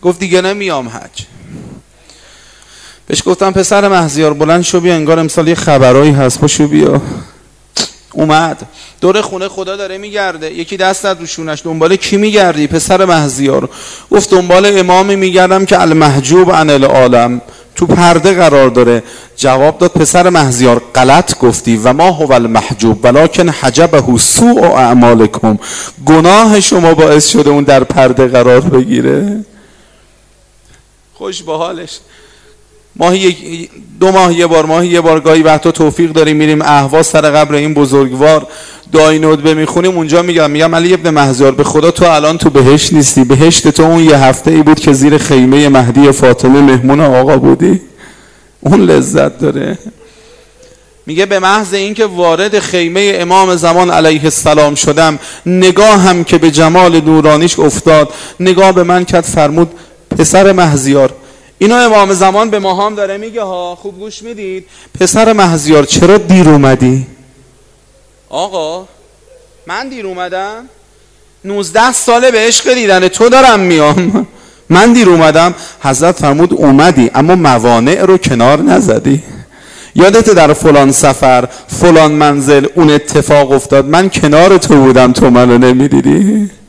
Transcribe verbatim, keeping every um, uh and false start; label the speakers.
Speaker 1: گفت دیگه نمیام حج. بهش گفتم پسر مهزیار بلند شو بیا، انگار امسال یه خبرایی هست، پاشو بیا. اومد دور خونه خدا داره میگرده، یکی دستت رو شونش. دنبال کی میگردی؟ پسر مهزیار. گفت دنبال امامی میگردم که المحجوب عن العالم، تو پرده قرار داره. جواب داد پسر مهزیار غلط گفتی، و ما هو المحجوب ولکن حجبه سوء اعمالکم، گناه شما باعث شده اون در پرده قرار بگیره. خوش به حالش. ماهی دو ماه یه بار، ماهی یه بار گاهی وقتا توفیق داریم میریم اهواز سر قبر این بزرگوار، دعای ندبه میخونیم. اونجا میگم میگم علی ابن مهزیار به خدا تو الان تو بهشت نیستی، بهشت تو اون یه هفته ای بود که زیر خیمه مهدی فاطمه مهمون آقا بودی، اون لذت داره. میگه به محض اینکه وارد خیمه امام زمان علیه السلام شدم، نگاه هم که به جمال نورانیش افتاد، نگاه به من کرد، فرمود پسر مهزیار. اینو امام زمان به ما هم داره میگه ها، خوب گوش میدید. پسر مهزیار چرا دیر اومدی؟ آقا من دیر اومدم؟ نوزده ساله به عشق دیدن تو دارم میام، من دیر اومدم؟ حضرت فرمود اومدی اما موانع رو کنار نزدی. یادت در فلان سفر فلان منزل اون اتفاق افتاد، من کنار تو بودم، تو منو نمیدیدی؟